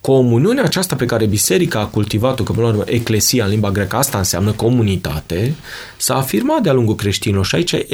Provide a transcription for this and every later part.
comuniunea aceasta pe care biserica a cultivat-o, că până la urmă eclesia în limba greacă, asta înseamnă comunitate, s-a afirmat de-a lungul creștinilor și aici e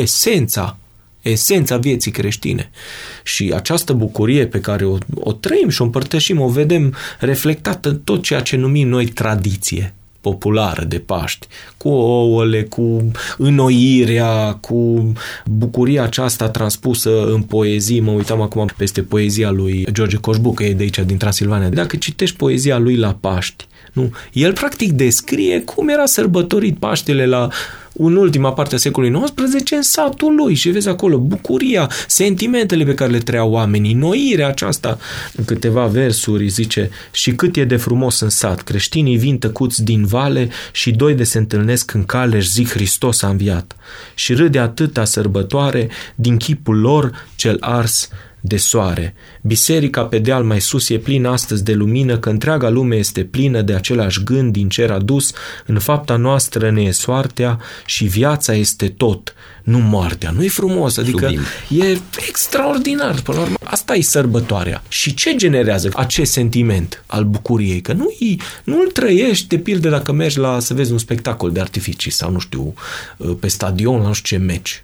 esența vieții creștine. Și această bucurie pe care o trăim și o împărtășim, o vedem reflectată în tot ceea ce numim noi tradiție populară de Paști, cu ouăle, cu înnoirea, cu bucuria aceasta transpusă în poezii. Mă uitam acum peste poezia lui George Coșbuc, că e de aici, din Transilvania. Dacă citești poezia lui la Paști, nu? El practic descrie cum era sărbătorit Paștele în ultima parte a secolului XIX în satul lui și vezi acolo bucuria, sentimentele pe care le trăiau oamenii, noirea aceasta. În câteva versuri zice: și cât e de frumos în sat, creștinii vin tăcuți din vale și doi de se întâlnesc în cale și zic Hristos a înviat. Și râde atâta sărbătoare din chipul lor cel ars de soare. Biserica pe deal mai sus e plină astăzi de lumină, că întreaga lume este plină de același gând din cer adus, în fapta noastră ne e soartea și viața este tot, nu moartea. Nu-i frumos? Adică Sublim. E extraordinar. Până la urmă, asta e sărbătoarea. Și ce generează acest sentiment al bucuriei? Că nu-l trăiești, de pildă, dacă mergi să vezi un spectacol de artificii sau, nu știu, pe stadion, la nu știu ce meci.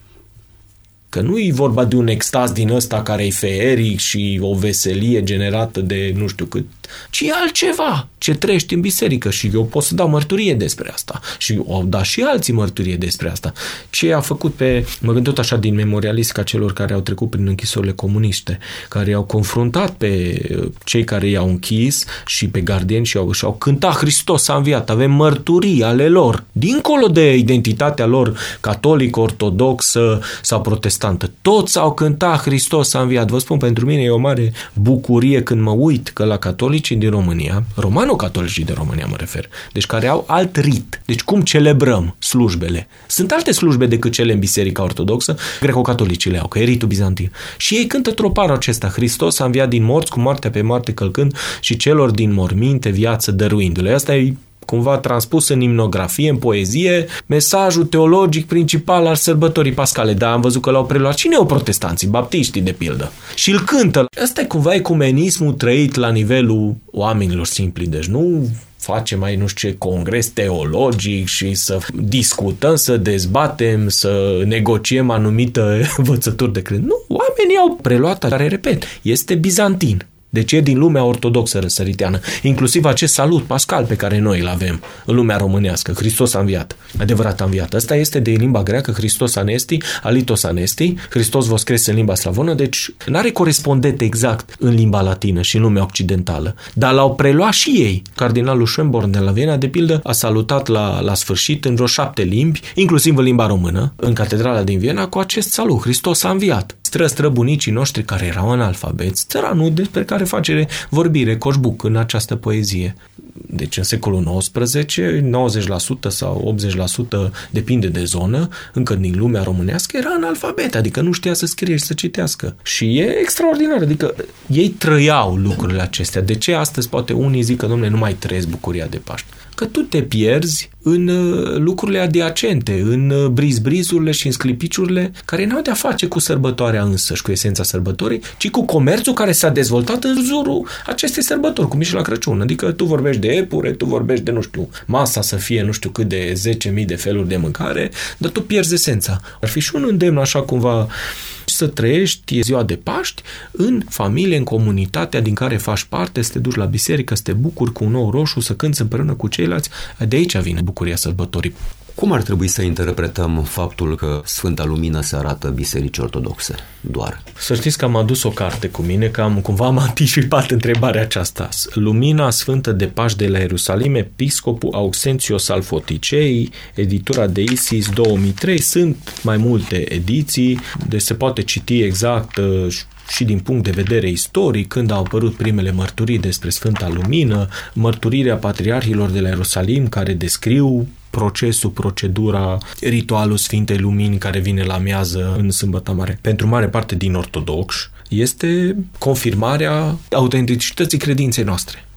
Că nu e vorba de un extaz din ăsta care e feeric și o veselie generată de nu știu cât, ci e altceva ce trăiești în biserică și eu pot să dau mărturie despre asta și au dat și alții mărturie despre asta. Ce a făcut mă gândesc așa din memorialist ca celor care au trecut prin închisorile comuniste, care au confruntat pe cei care i-au închis și pe gardieni și-au cântat Hristos a înviat, avem mărturii ale lor, dincolo de identitatea lor catolică, ortodoxă sau protestantă. Toți au cântat Hristos a înviat. Vă spun, pentru mine e o mare bucurie când mă uit că la catolicii din România, romano-catolicii din România mă refer, deci care au alt rit. Deci cum celebrăm slujbele? Sunt alte slujbe decât cele în Biserica Ortodoxă, greco-catolicii le au, că e ritul bizantin. Și ei cântă troparul acesta, Hristos a înviat din morți, cu moartea pe moarte călcând și celor din morminte viață dăruindu-le. Asta e cumva transpus în imnografie, în poezie, mesajul teologic principal al sărbătorii pascale. Dar am văzut că l-au preluat. Cine au protestanții? Baptiștii, de pildă. Și îl cântă. Ăsta e cumva ecumenismul trăit la nivelul oamenilor simpli. Deci nu facem mai nu știu ce congres teologic și să discutăm, să dezbatem, să negociem anumite învățături de credință. Nu, oamenii au preluat, care, repet, este bizantin. Deci e din lumea ortodoxă răsăriteană. Inclusiv acest salut pascal pe care noi îl avem în lumea românească. Hristos a înviat. Adevărat a înviat. Ăsta este de limba greacă, Hristos anesti, alitos anesti, Hristos voskres în limba slavonă, deci n-are corespondent exact în limba latină și în lumea occidentală. Dar l-au preluat și ei. Cardinalul Schönborn de la Viena, de pildă, a salutat la sfârșit în vreo 7 limbi, inclusiv în limba română, în catedrala din Viena, cu acest salut. Hristos a înviat. Străbunicii noștri care erau analfabeți, țăranul despre care face vorbire Coșbuc în această poezie. Deci în secolul XIX, 90% sau 80% depinde de zonă, încă din lumea românească era analfabet, adică nu știa să scrie și să citească. Și e extraordinar, adică ei trăiau lucrurile acestea. De ce astăzi poate unii zic că, dom'le, nu mai trăiesc bucuria de Paște? Că tu te pierzi în lucrurile adiacente, în brizurile și în sclipiciurile care n-au de-a face cu sărbătoarea însăși, cu esența sărbătorii, ci cu comerțul care s-a dezvoltat în jurul acestei sărbători, cum e și la Crăciun. Adică tu vorbești de epure, tu vorbești de, nu știu, masa să fie nu știu cât de 10.000 de feluri de mâncare, dar tu pierzi esența. Ar fi și un îndemn așa cumva să trăiești ziua de Paști în familie, în comunitatea din care faci parte, să te duci la biserică, să te bucuri cu un ou roșu, să cânți împreună cu ceilalți. De aici vine bucuria sărbătorii. Cum ar trebui să interpretăm faptul că Sfânta Lumină se arată Bisericii Ortodoxe doar? Să știți că am adus o carte cu mine, că am anticipat întrebarea aceasta. Lumina Sfântă de Paști de la Ierusalim, Episcopul Auxentios al Foticei, editura de Isis 2003. Sunt mai multe ediții, deci se poate citi exact și din punct de vedere istoric, când au apărut primele mărturii despre Sfânta Lumină, mărturirea patriarhilor de la Ierusalim care descriu procesul, procedura, ritualul Sfintei Lumini care vine la amiază în Sâmbătă Mare. Pentru mare parte din ortodoxi este confirmarea autenticității credinței noastre.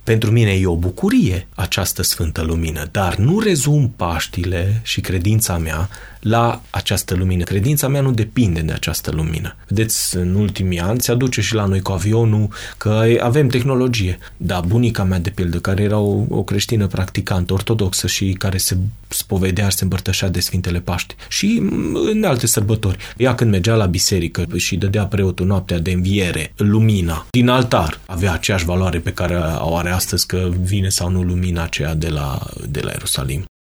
Pentru mine e o bucurie această Sfântă Lumină, dar nu rezum Paștile și credința mea la această lumină. Credința mea nu depinde de această lumină. Vedeți, în ultimii ani se aduce și la noi cu avionul că avem tehnologie. Da, bunica mea, de pildă, care era o creștină practicantă, ortodoxă și care se spovedea și se împărtășea de Sfintele Paști și în alte sărbători. Ea când mergea la biserică și dădea preotul noaptea de înviere, lumina din altar avea aceeași valoare pe care o are astăzi, că vine sau nu lumina aceea de la Ierusalim.